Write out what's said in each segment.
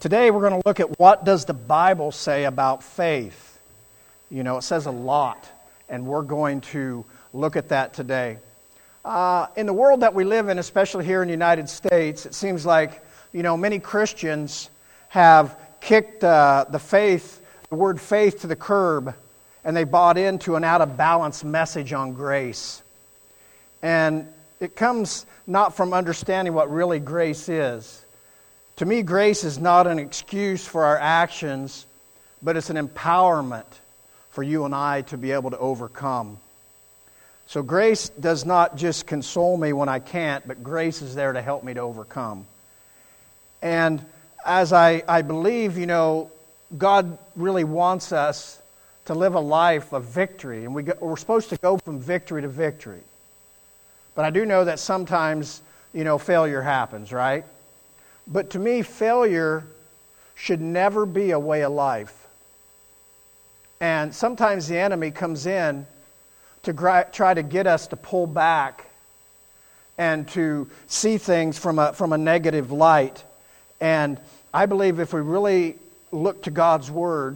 Today we're going to look at what does the Bible say about faith. You know, it says a lot, and we're going to look at that today. In the world that we live in, especially here in the United States, it seems like, many Christians have kicked the word faith to the curb, and they bought into an out-of-balance message on grace. And it comes not from understanding what really grace is. To me, grace is not an excuse for our actions, but it's an empowerment for you and I to be able to overcome. So grace does not just console me when I can't, but grace is there to help me to overcome. And as I believe, God really wants us to live a life of victory, and we're supposed to go from victory to victory. But I do know that sometimes, failure happens, right? But to me, failure should never be a way of life. And sometimes the enemy comes in to try to get us to pull back and to see things from a negative light. And I believe if we really look to God's Word,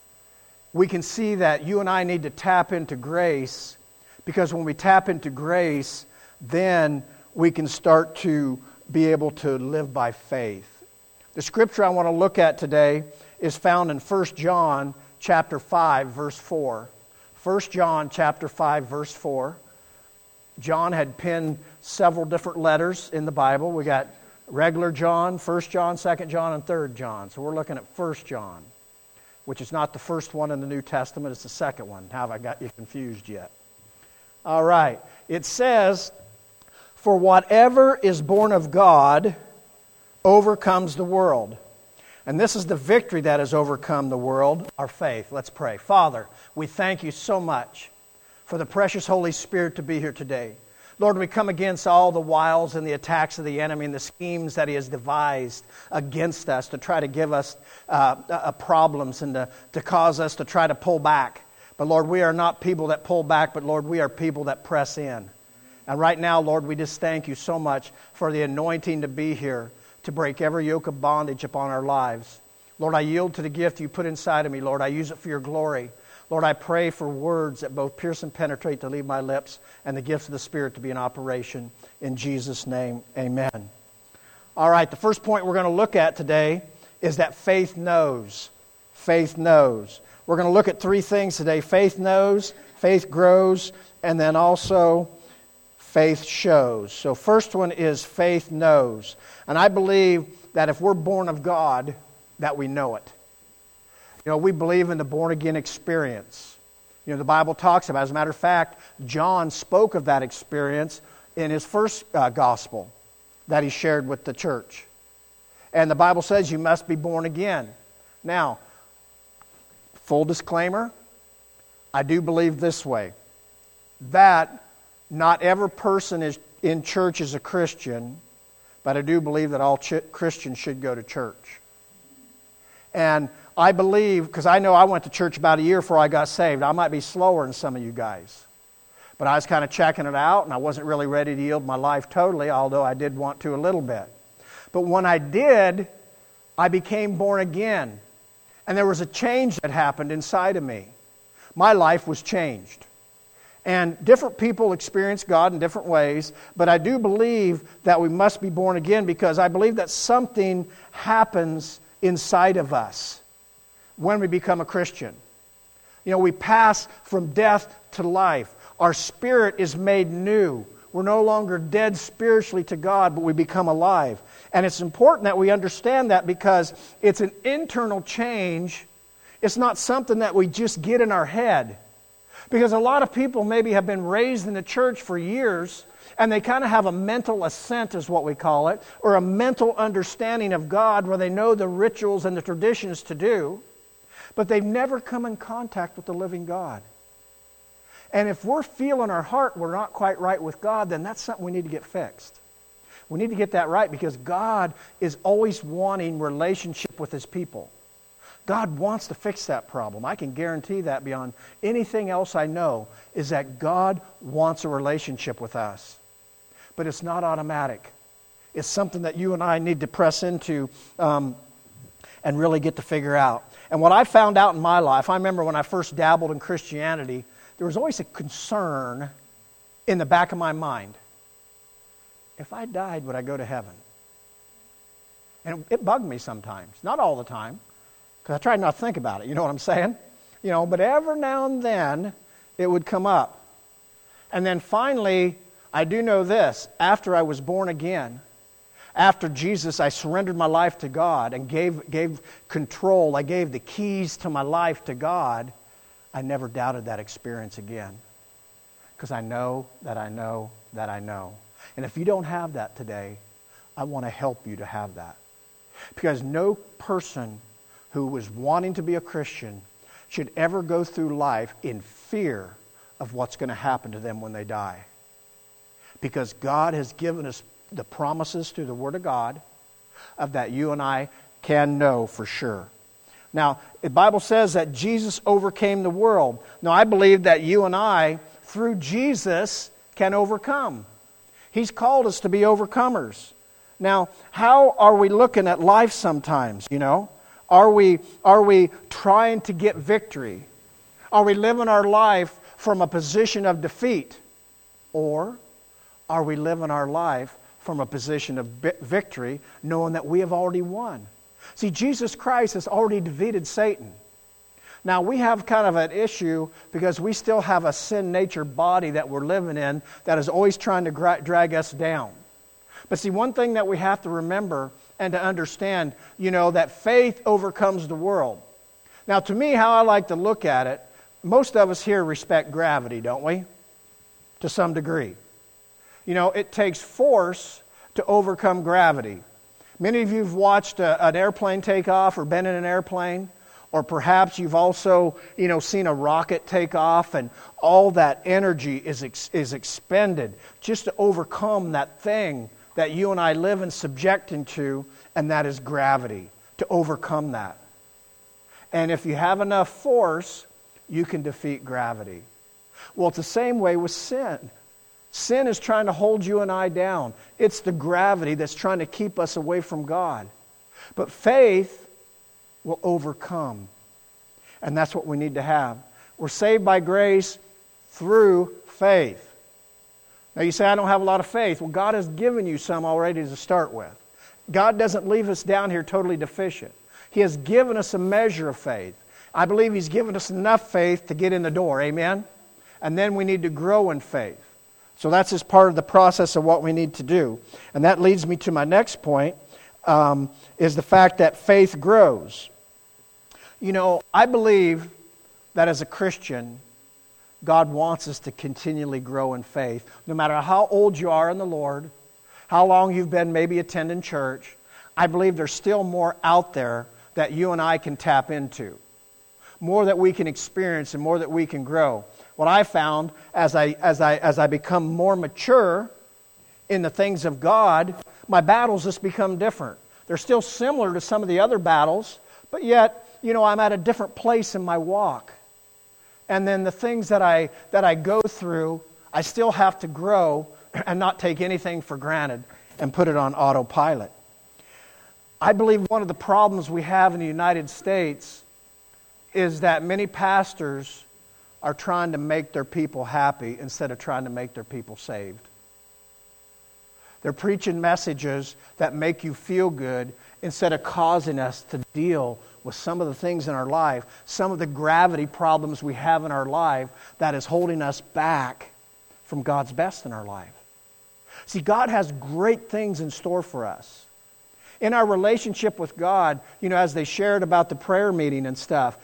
we can see that you and I need to tap into grace, because when we tap into grace, then we can start to be able to live by faith. The scripture I want to look at today is found in 1 John chapter 5, verse 4. 1 John chapter 5, verse 4. John had penned several different letters in the Bible. We got regular John, 1 John, 2 John, and 3 John. So we're looking at 1 John, which is not the first one in the New Testament, it's the second one. Have I got you confused yet? All right. It says, "For whatever is born of God overcomes the world." And this is the victory that has overcome the world, our faith. Let's pray. Father, we thank you so much for the precious Holy Spirit to be here today. Lord, we come against all the wiles and the attacks of the enemy and the schemes that he has devised against us to try to give us problems and to cause us to try to pull back. But Lord, we are not people that pull back, but Lord, we are people that press in. And right now, Lord, we just thank you so much for the anointing to be here, to break every yoke of bondage upon our lives. Lord, I yield to the gift you put inside of me. Lord, I use it for your glory. Lord, I pray for words that both pierce and penetrate to leave my lips, and the gifts of the Spirit to be in operation. In Jesus' name, amen. All right, the first point we're going to look at today is that faith knows. Faith knows. We're going to look at three things today. Faith knows, faith grows, and then also faith shows. So first one is faith knows. And I believe that if we're born of God, that we know it. We believe in the born-again experience. The Bible talks about it. As a matter of fact, John spoke of that experience in his first gospel that he shared with the church. And the Bible says you must be born again. Now, full disclaimer, I do believe this way, that not every person in church is a Christian, but I do believe that all Christians should go to church. And I believe, because I know I went to church about a year before I got saved. I might be slower than some of you guys. But I was kind of checking it out, and I wasn't really ready to yield my life totally, although I did want to a little bit. But when I did, I became born again. And there was a change that happened inside of me. My life was changed. And different people experience God in different ways, but I do believe that we must be born again, because I believe that something happens inside of us when we become a Christian. We pass from death to life. Our spirit is made new. We're no longer dead spiritually to God, but we become alive. And it's important that we understand that, because it's an internal change. It's not something that we just get in our head. Because a lot of people maybe have been raised in the church for years, and they kind of have a mental assent, is what we call it, or a mental understanding of God where they know the rituals and the traditions to do, but they've never come in contact with the living God. And if we're feeling our heart we're not quite right with God, then that's something we need to get fixed. We need to get that right, because God is always wanting relationship with His people. God wants to fix that problem. I can guarantee that beyond anything else I know, is that God wants a relationship with us. But it's not automatic. It's something that you and I need to press into. and really get to figure out. And what I found out in my life, I remember when I first dabbled in Christianity, there was always a concern in the back of my mind. If I died, would I go to heaven? And it bugged me sometimes. Not all the time, because I tried not to think about it. You know what I'm saying? But every now and then, it would come up. And then finally, I do know this. After I was born again, after Jesus, I surrendered my life to God and gave control. I gave the keys to my life to God. I never doubted that experience again. Because I know that I know that I know. And if you don't have that today, I want to help you to have that. Because no person who was wanting to be a Christian should ever go through life in fear of what's going to happen to them when they die. Because God has given us the promises through the Word of God of that you and I can know for sure. Now, the Bible says that Jesus overcame the world. Now, I believe that you and I, through Jesus, can overcome. He's called us to be overcomers. Now, how are we looking at life sometimes, Are we trying to get victory? Are we living our life from a position of defeat? Or are we living our life from a position of victory, knowing that we have already won? See, Jesus Christ has already defeated Satan. Now, we have kind of an issue because we still have a sin nature body that we're living in that is always trying to drag us down. But see, one thing that we have to remember and to understand, that faith overcomes the world. Now, to me, how I like to look at it, most of us here respect gravity, don't we? To some degree. It takes force to overcome gravity. Many of you have watched an airplane take off or been in an airplane, or perhaps you've also, seen a rocket take off, and all that energy is expended just to overcome that thing that you and I live and subject into, and that is gravity, to overcome that. And if you have enough force, you can defeat gravity. Well, it's the same way with sin. Sin is trying to hold you and I down. It's the gravity that's trying to keep us away from God. But faith will overcome. And that's what we need to have. We're saved by grace through faith. Now you say, I don't have a lot of faith. Well, God has given you some already to start with. God doesn't leave us down here totally deficient. He has given us a measure of faith. I believe He's given us enough faith to get in the door. Amen? And then we need to grow in faith. So that's just part of the process of what we need to do. And that leads me to my next point, is the fact that faith grows. I believe that as a Christian, God wants us to continually grow in faith. No matter how old you are in the Lord, how long you've been maybe attending church, I believe there's still more out there that you and I can tap into. More that we can experience and more that we can grow. What I found as I become more mature in the things of God, my battles just become different. They're still similar to some of the other battles, but yet, I'm at a different place in my walk. And then the things that I go through, I still have to grow and not take anything for granted and put it on autopilot. I believe one of the problems we have in the United States is that many pastors are trying to make their people happy instead of trying to make their people saved. They're preaching messages that make you feel good instead of causing us to deal with some of the things in our life, some of the gravity problems we have in our life that is holding us back from God's best in our life. See, God has great things in store for us. In our relationship with God, as they shared about the prayer meeting and stuff,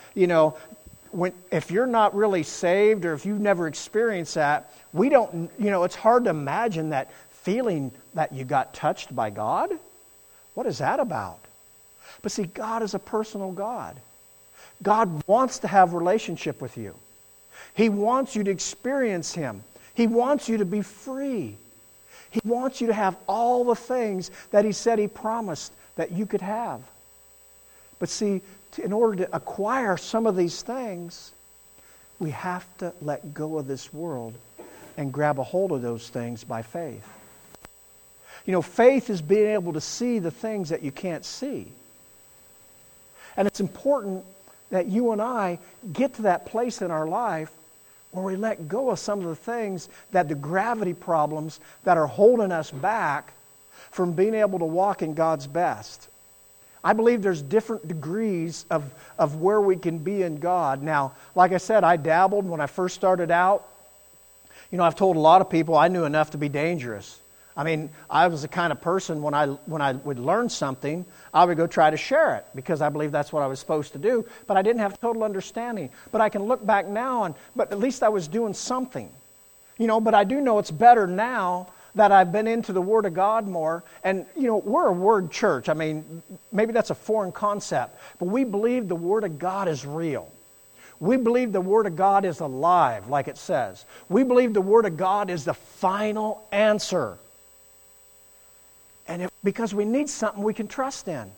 if you're not really saved or if you've never experienced that, it's hard to imagine that feeling that you got touched by God. What is that about? But see, God is a personal God. God wants to have a relationship with you. He wants you to experience Him. He wants you to be free. He wants you to have all the things that He said He promised that you could have. But see, in order to acquire some of these things, we have to let go of this world and grab a hold of those things by faith. Faith is being able to see the things that you can't see. And it's important that you and I get to that place in our life where we let go of some of the things, that the gravity problems that are holding us back from being able to walk in God's best. I believe there's different degrees of where we can be in God. Now, like I said, I dabbled when I first started out. You know, I've told a lot of people I knew enough to be dangerous. I mean, I was the kind of person when I would learn something, I would go try to share it because I believe that's what I was supposed to do, but I didn't have total understanding. But I can look back now, but at least I was doing something. You know, but I do know it's better now that I've been into the Word of God more. And, you know, we're a Word church. I mean, maybe that's a foreign concept, but we believe the Word of God is real. We believe the Word of God is alive, like it says. We believe the Word of God is the final answer. And because we need something we can trust in.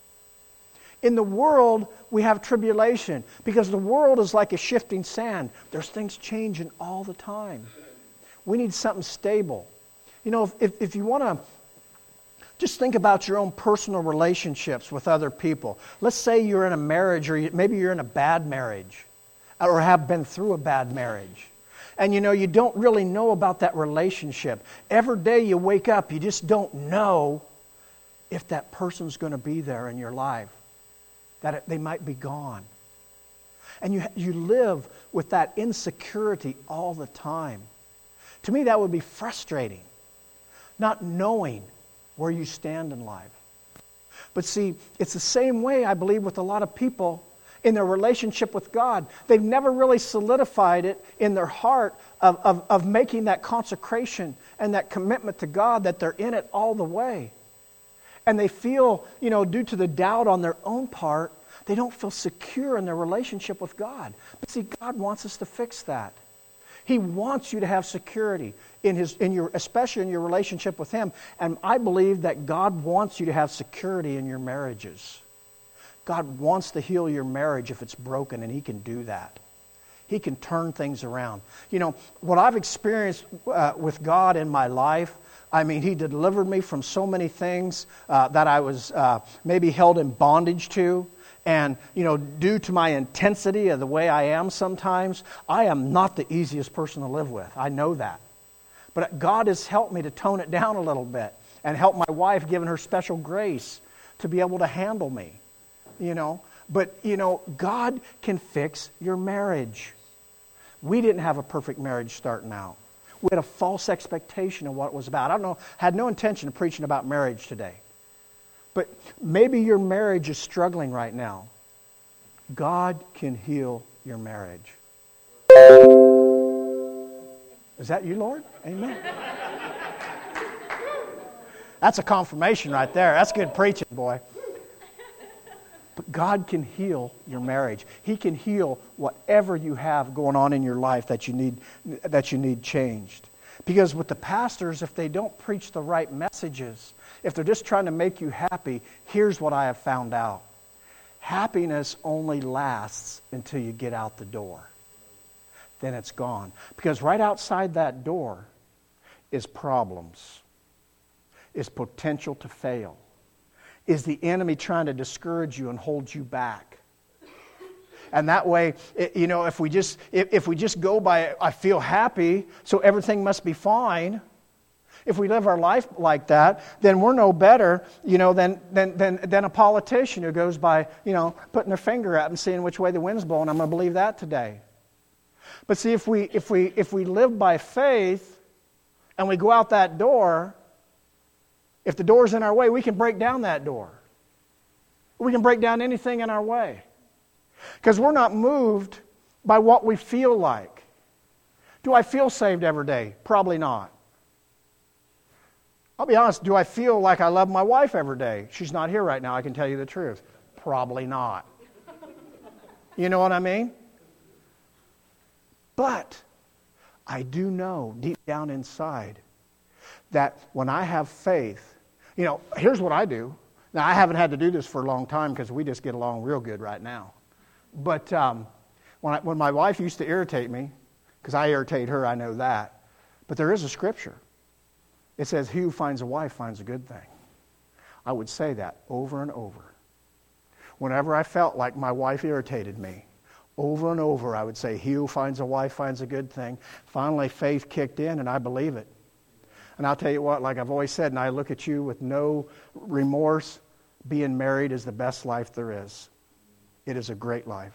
In the world, we have tribulation because the world is like a shifting sand. There's things changing all the time. We need something stable. You know, if you want to just think about your own personal relationships with other people. Let's say you're in a marriage, or maybe you're in a bad marriage, or have been through a bad marriage. And you know, you don't really know about that relationship. Every day you wake up, you just don't know if that person's going to be there in your life, that they might be gone. And you live with that insecurity all the time. To me, that would be frustrating, not knowing where you stand in life. But see, it's the same way, I believe, with a lot of people in their relationship with God. They've never really solidified it in their heart of making that consecration and that commitment to God, that they're in it all the way. And they feel, you know, due to the doubt on their own part, they don't feel secure in their relationship with God. But see, God wants us to fix that. He wants you to have security especially in your relationship with Him. And I believe that God wants you to have security in your marriages. God wants to heal your marriage if it's broken, and He can do that. He can turn things around. You know, what I've experienced with God in my life, I mean, He delivered me from so many things that I was maybe held in bondage to. And, you know, due to my intensity of the way I am sometimes, I am not the easiest person to live with. I know that. But God has helped me to tone it down a little bit and help my wife, giving her special grace to be able to handle me, you know. But, you know, God can fix your marriage. We didn't have a perfect marriage starting out. We had a false expectation of what it was about. I don't know, had no intention of preaching about marriage today. But maybe your marriage is struggling right now. God can heal your marriage. Is that you, Lord? Amen. That's a confirmation right there. That's good preaching, boy. But God can heal your marriage. He can heal whatever you have going on in your life that you need changed. Because with the pastors, if they don't preach the right messages, if they're just trying to make you happy, here's what I have found out. Happiness only lasts until you get out the door. Then it's gone. Because right outside that door is problems, is potential to fail, is the enemy trying to discourage you and hold you back. And that way, you know, if we just go by, I feel happy, so everything must be fine. If we live our life like that, then we're no better, you know, than a politician who goes by, you know, putting their finger out and seeing which way the wind's blowing. I'm going to believe that today. But see, if we live by faith and we go out that door, if the door's in our way, we can break down that door. We can break down anything in our way. Because we're not moved by what we feel like. Do I feel saved every day? Probably not. I'll be honest, do I feel like I love my wife every day? She's not here right now, I can tell you the truth. Probably not. You know what I mean? But I do know deep down inside that when I have faith, you know, here's what I do. Now, I haven't had to do this for a long time because we just get along real good right now. But when my wife used to irritate me, because I irritate her, I know that. But there is a scripture. It says, "He who finds a wife finds a good thing." I would say that over and over. whenever I felt like my wife irritated me, over and over I would say, he who finds a wife finds a good thing. Finally, faith kicked in, and I believe it. And I'll tell you what, like I've always said, and I look at you with no remorse, being married is the best life there is. It is a great life.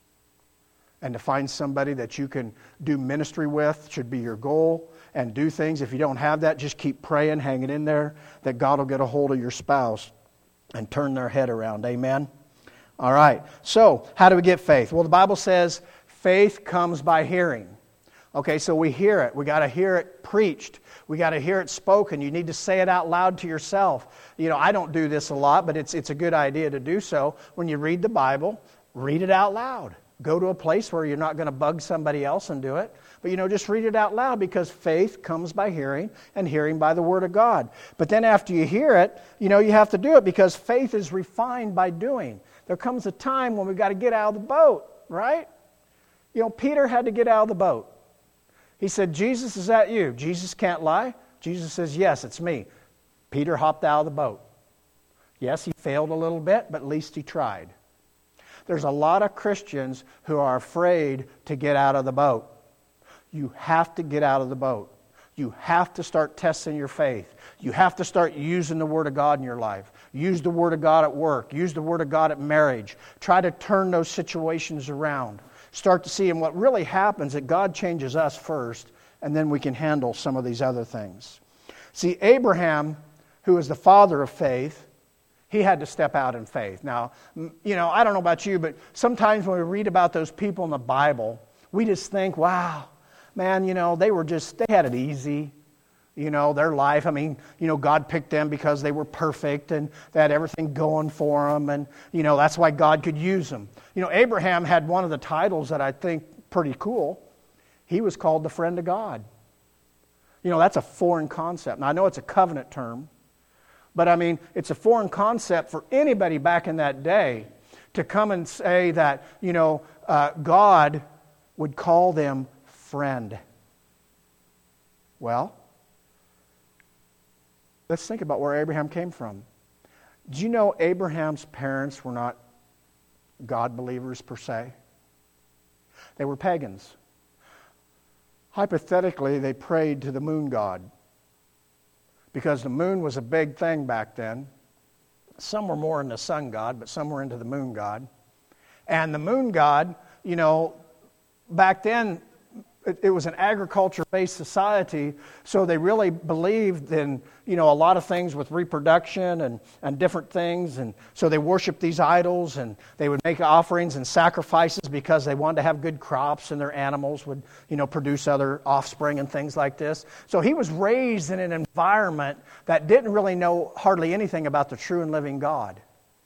And to find somebody that you can do ministry with should be your goal, and do things. If you don't have that, just keep praying, hanging in there, that God will get a hold of your spouse and turn their head around. Amen? All right. So, how do we get faith? Well, the Bible says faith comes by hearing. Okay, so we hear it. We got to hear it preached. We got to hear it spoken. You need to say it out loud to yourself. You know, I don't do this a lot, but it's a good idea to do so. When you read the Bible, read it out loud. Go to a place where you're not going to bug somebody else and do it. But, just read it out loud, because faith comes by hearing, and hearing by the Word of God. But then after you hear it, you have to do it, because faith is refined by doing. There comes a time when we've got to get out of the boat, right? Peter had to get out of the boat. He said, Jesus, is that you? Jesus can't lie. Jesus says, yes, it's me. Peter hopped out of the boat. Yes, he failed a little bit, but at least he tried. There's a lot of Christians who are afraid to get out of the boat. You have to get out of the boat. You have to start testing your faith. You have to start using the Word of God in your life. Use the Word of God at work. Use the Word of God at marriage. Try to turn those situations around. Start to see, and what really happens is that God changes us first, and then we can handle some of these other things. See, Abraham, who is the father of faith, he had to step out in faith. Now, I don't know about you, but sometimes when we read about those people in the Bible, we just think, wow, man, they had it easy. Their life, God picked them because they were perfect and they had everything going for them, and, that's why God could use them. Abraham had one of the titles that I think pretty cool. He was called the friend of God. That's a foreign concept. Now, I know it's a covenant term, but it's a foreign concept for anybody back in that day to come and say that, God would call them friend. Well, let's think about where Abraham came from. Do you know Abraham's parents were not God believers per se? They were pagans. Hypothetically, they prayed to the moon god, because the moon was a big thing back then. Some were more into sun god, but some were into the moon god. And the moon god, back then, it was an agriculture-based society, so they really believed in, a lot of things with reproduction and different things, and so they worshiped these idols, and they would make offerings and sacrifices because they wanted to have good crops, and their animals would, produce other offspring and things like this. So he was raised in an environment that didn't really know hardly anything about the true and living God.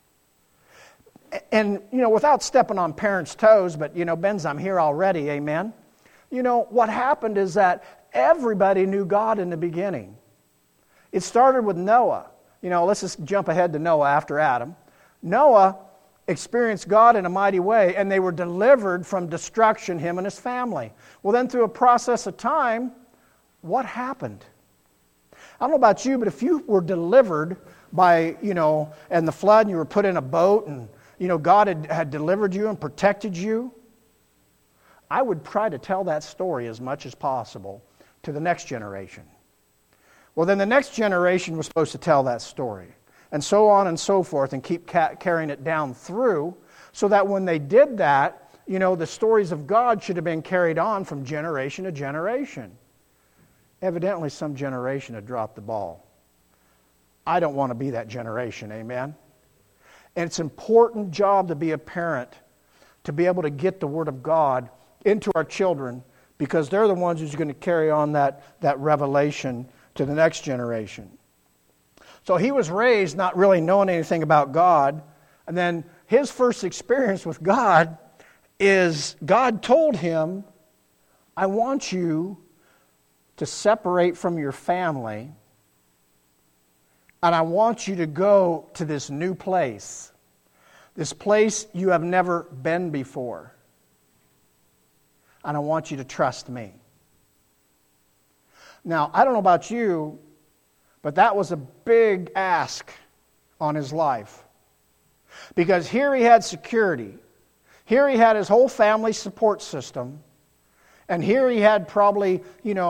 And, without stepping on parents' toes, but, Ben's, I'm here already, amen? What happened is that everybody knew God in the beginning. It started with Noah. Let's just jump ahead to Noah after Adam. Noah experienced God in a mighty way, and they were delivered from destruction, him and his family. Well, then through a process of time, what happened? I don't know about you, but if you were delivered by, and the flood, and you were put in a boat, and, God had delivered you and protected you, I would try to tell that story as much as possible to the next generation. Well, then the next generation was supposed to tell that story, and so on and so forth, and keep carrying it down through, so that when they did that, the stories of God should have been carried on from generation to generation. Evidently, some generation had dropped the ball. I don't want to be that generation, amen? And it's an important job to be a parent, to be able to get the Word of God into our children, because they're the ones who's going to carry on that revelation to the next generation. So he was raised not really knowing anything about God, and then his first experience with God is God told him, I want you to separate from your family, and I want you to go to this new place, this place you have never been before. And I want you to trust me. Now, I don't know about you, but that was a big ask on his life. Because here he had security. Here he had his whole family support system. And here he had probably,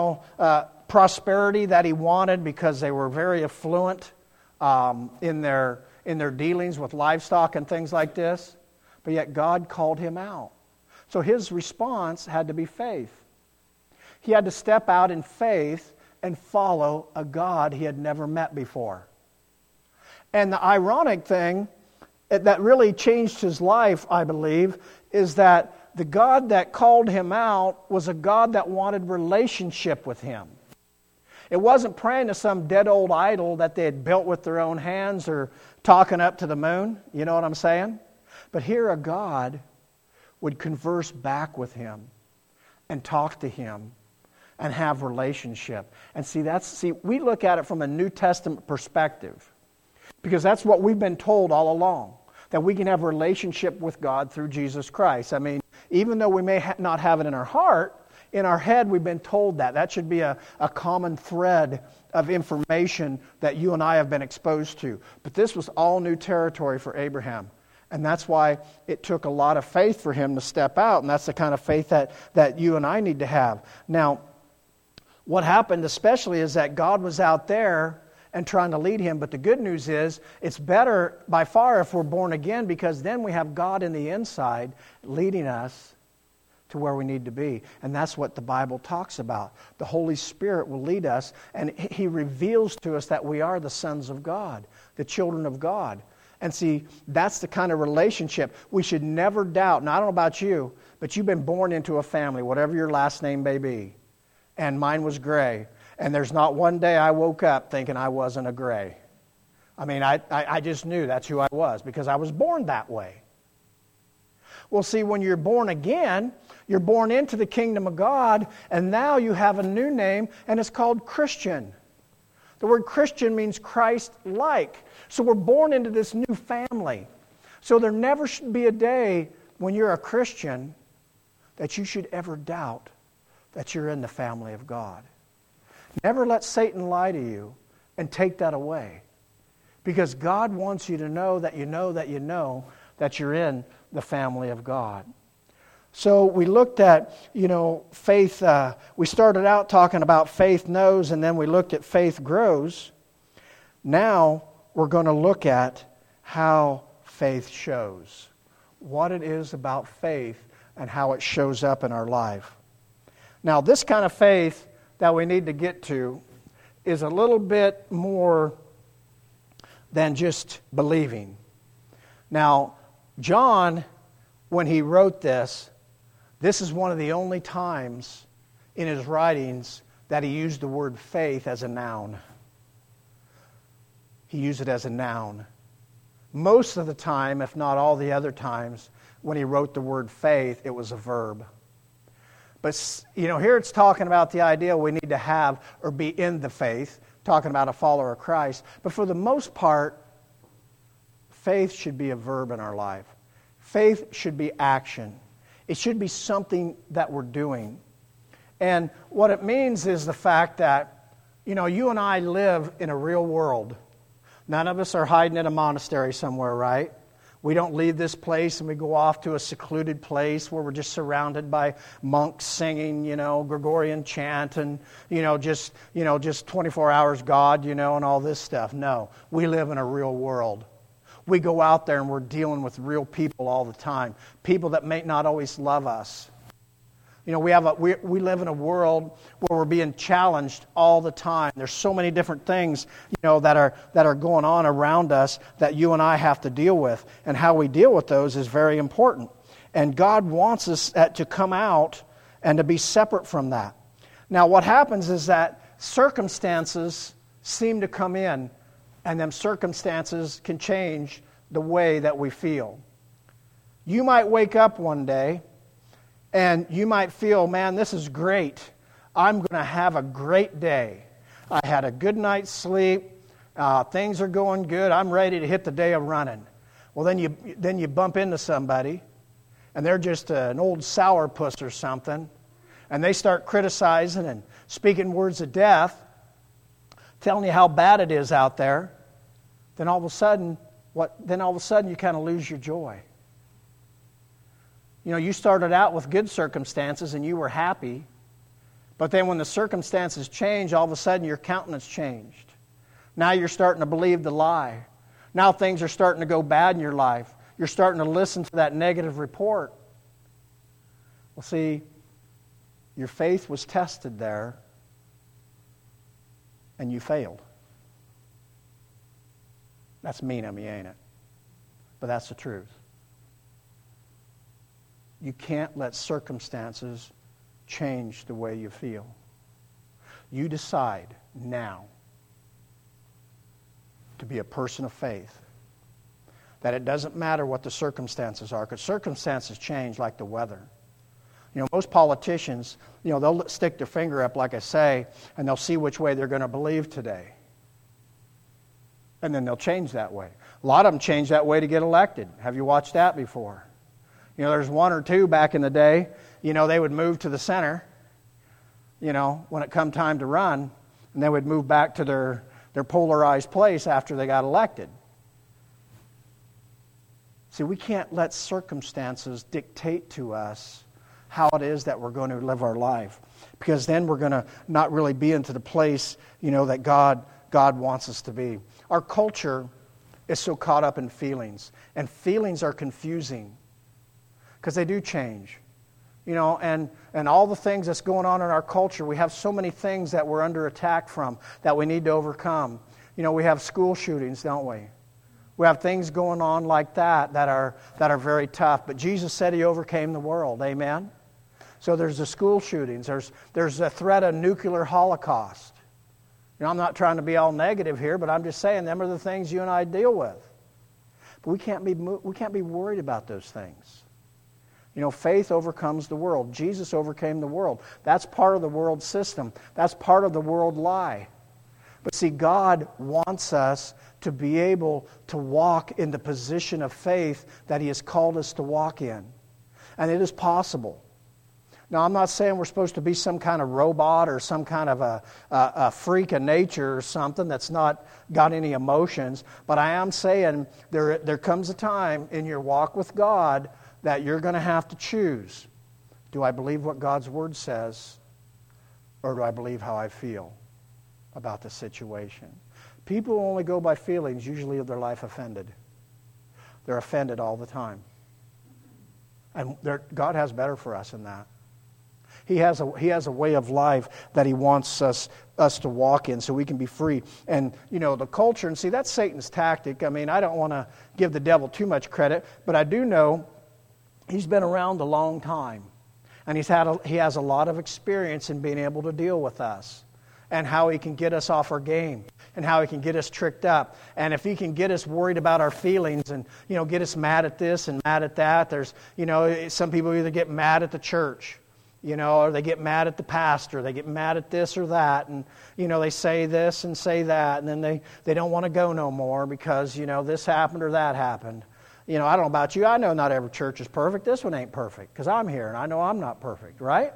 prosperity that he wanted because they were very affluent in their dealings with livestock and things like this. But yet God called him out. So his response had to be faith. He had to step out in faith and follow a God he had never met before. And the ironic thing that really changed his life, I believe, is that the God that called him out was a God that wanted relationship with him. It wasn't praying to some dead old idol that they had built with their own hands or talking up to the moon. You know what I'm saying? But here a God would converse back with him and talk to him and have relationship. And see, we look at it from a New Testament perspective because that's what we've been told all along, that we can have a relationship with God through Jesus Christ. I mean, even though we may not have it in our heart, in our head we've been told that. That should be a common thread of information that you and I have been exposed to. But this was all new territory for Abraham. And that's why it took a lot of faith for him to step out. And that's the kind of faith that you and I need to have. Now, what happened especially is that God was out there and trying to lead him. But the good news is it's better by far if we're born again, because then we have God in the inside leading us to where we need to be. And that's what the Bible talks about. The Holy Spirit will lead us, and he reveals to us that we are the sons of God, the children of God. And see, that's the kind of relationship we should never doubt. Now, I don't know about you, but you've been born into a family, whatever your last name may be. And mine was Gray. And there's not one day I woke up thinking I wasn't a Gray. I mean, I just knew that's who I was because I was born that way. Well, see, when you're born again, you're born into the kingdom of God, and now you have a new name, and it's called Christian. The word Christian means Christ-like. So we're born into this new family. So there never should be a day when you're a Christian that you should ever doubt that you're in the family of God. Never let Satan lie to you and take that away. Because God wants you to know that you know that you know that you're in the family of God. So we looked at, faith. We started out talking about faith knows, and then we looked at faith grows. Now we're going to look at how faith shows. What it is about faith and how it shows up in our life. Now, this kind of faith that we need to get to is a little bit more than just believing. Now, John, when he wrote this is one of the only times in his writings that he used the word faith as a noun. He used it as a noun. Most of the time, if not all the other times, when he wrote the word faith, it was a verb. But, here it's talking about the idea we need to have or be in the faith, talking about a follower of Christ. But for the most part, faith should be a verb in our life. Faith should be action. It should be something that we're doing. And what it means is the fact that, you and I live in a real world. None of us are hiding in a monastery somewhere, right? We don't leave this place and we go off to a secluded place where we're just surrounded by monks singing, Gregorian chant and, just 24 hours God, and all this stuff. No, we live in a real world. We go out there and we're dealing with real people all the time. People that may not always love us. We live in a world where we're being challenged all the time. There's so many different things, that are going on around us that you and I have to deal with. And how we deal with those is very important. And God wants us to come out and to be separate from that. Now, what happens is that circumstances seem to come in, and them circumstances can change the way that we feel. You might wake up one day and you might feel, man, this is great. I'm going to have a great day. I had a good night's sleep. Things are going good. I'm ready to hit the day of running. Well, then you bump into somebody, and they're just an old sourpuss or something, and they start criticizing and speaking words of death, telling you how bad it is out there. Then all of a sudden, then all of a sudden you kind of lose your joy. You know, you started out with good circumstances and you were happy, but then when the circumstances change, all of a sudden your countenance changed. Now you're starting to believe the lie. Now things are starting to go bad in your life. You're starting to listen to that negative report. Well, see, your faith was tested there, and you failed. That's mean of me, ain't it? But that's the truth. You can't let circumstances change the way you feel. You decide now to be a person of faith. That it doesn't matter what the circumstances are, because circumstances change like the weather. You know, most politicians, you know, they'll stick their finger up, like I say, and they'll see which way they're going to believe today. And then they'll change that way. A lot of them change that way to get elected. Have you watched that before? You know, there's one or two back in the day, you know, they would move to the center, you know, when it come time to run, and they would move back to their polarized place after they got elected. See, we can't let circumstances dictate to us how it is that we're going to live our life, because then we're going to not really be into the place, you know, that God wants us to be. Our culture is so caught up in feelings, and feelings are confusing because they do change. You know, and all the things that's going on in our culture, we have so many things that we're under attack from that we need to overcome. You know, we have school shootings, don't we? We have things going on like that are very tough. But Jesus said He overcame the world. Amen? So there's the school shootings. There's a threat of nuclear holocaust. You know, I'm not trying to be all negative here, but I'm just saying them are the things you and I deal with. But we can't be worried about those things. You know, faith overcomes the world. Jesus overcame the world. That's part of the world system. That's part of the world lie. But see, God wants us to be able to walk in the position of faith that He has called us to walk in. And it is possible. Now, I'm not saying we're supposed to be some kind of robot or some kind of a freak of nature or something that's not got any emotions, but I am saying there comes a time in your walk with God that you're going to have to choose. Do I believe what God's Word says, or do I believe how I feel about the situation? People who only go by feelings usually live their life offended. They're offended all the time. And God has better for us than that. He has a way of life that He wants us to walk in so we can be free. And, you know, the culture, and see, that's Satan's tactic. I mean, I don't want to give the devil too much credit, but I do know he's been around a long time. And he has a lot of experience in being able to deal with us and how he can get us off our game and how he can get us tricked up. And if he can get us worried about our feelings and, you know, get us mad at this and mad at that, there's, you know, some people either get mad at the church, you know, or they get mad at the pastor, they get mad at this or that, and, you know, they say this and say that, and then they don't want to go no more because, you know, this happened or that happened. You know, I don't know about you, I know not every church is perfect. This one ain't perfect because I'm here and I know I'm not perfect, right?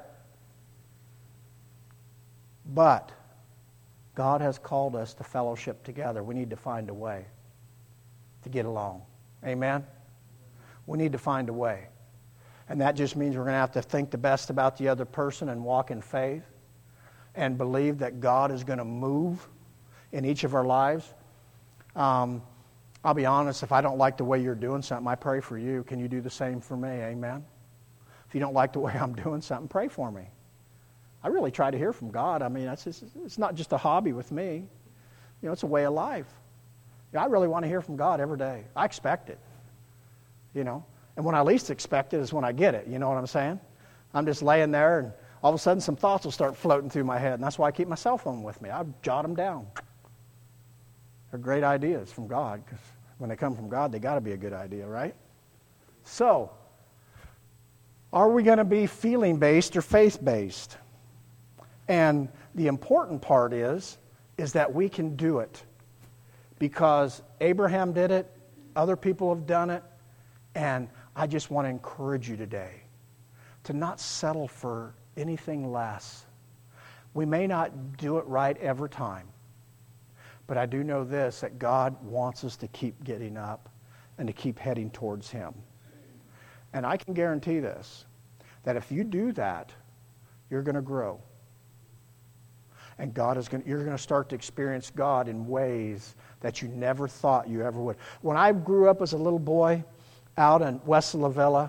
But God has called us to fellowship together. We need to find a way to get along. Amen? We need to find a way. And that just means we're going to have to think the best about the other person and walk in faith and believe that God is going to move in each of our lives. I'll be honest, if I don't like the way you're doing something, I pray for you. Can you do the same for me? Amen? If you don't like the way I'm doing something, pray for me. I really try to hear from God. I mean, it's not just a hobby with me. You know, it's a way of life. You know, I really want to hear from God every day. I expect it. You know? And when I least expect it is when I get it. You know what I'm saying? I'm just laying there and all of a sudden some thoughts will start floating through my head. And that's why I keep my cell phone with me. I jot them down. They're great ideas from God, because when they come from God, they got to be a good idea, right? So, are we going to be feeling-based or faith-based? And the important part is that we can do it. Because Abraham did it, other people have done it, and I just want to encourage you today to not settle for anything less. We may not do it right every time, But I do know this, that God wants us to keep getting up and to keep heading towards Him. And I can guarantee this, that if you do that, you're going to grow. And you're going to start to experience God in ways that you never thought you ever would. When I grew up as a little boy out in West La Villa,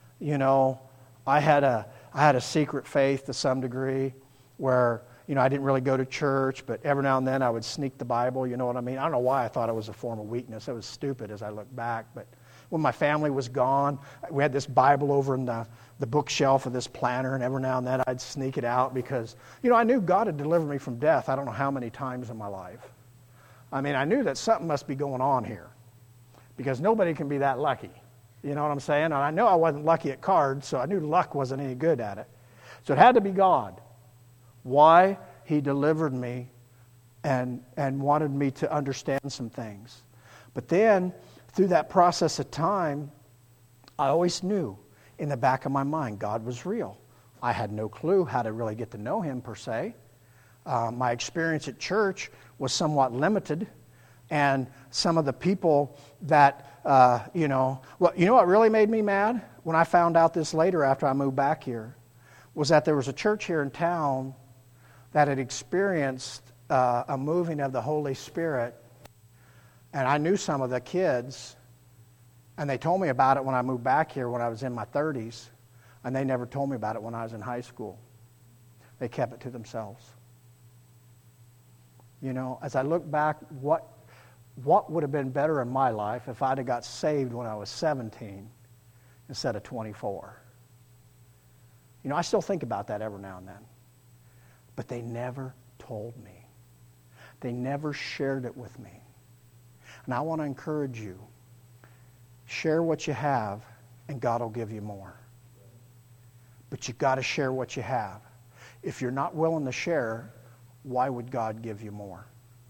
I had a secret faith to some degree where, I didn't really go to church, but every now and then I would sneak the Bible, you know what I mean? I don't know why I thought it was a form of weakness. It was stupid as I look back. But when my family was gone, we had this Bible over in the bookshelf of this planter, and every now and then I'd sneak it out because, I knew God had delivered me from death I don't know how many times in my life. I mean, I knew that something must be going on here because nobody can be that lucky. You know what I'm saying? And I know I wasn't lucky at cards, so I knew luck wasn't any good at it. So it had to be God. Why He delivered me and wanted me to understand some things. But then, through that process of time, I always knew in the back of my mind God was real. I had no clue how to really get to know Him per se. My experience at church was somewhat limited. And some of the people that, what really made me mad when I found out this later after I moved back here was that there was a church here in town that had experienced a moving of the Holy Spirit. And I knew some of the kids, and they told me about it when I moved back here when I was in my 30s, and they never told me about it when I was in high school. They kept it to themselves. As I look back, what would have been better in my life if I'd have got saved when I was 17 instead of 24? I still think about that every now and then. But they never told me. They never shared it with me. And I want to encourage you, share what you have, and God will give you more. But you've got to share what you have. If you're not willing to share, why would God give you more?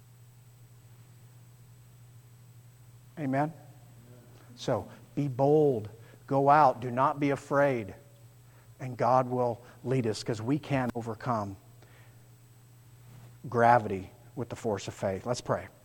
Amen? So, be bold. Go out. Do not be afraid. And God will lead us because we can overcome gravity with the force of faith. Let's pray.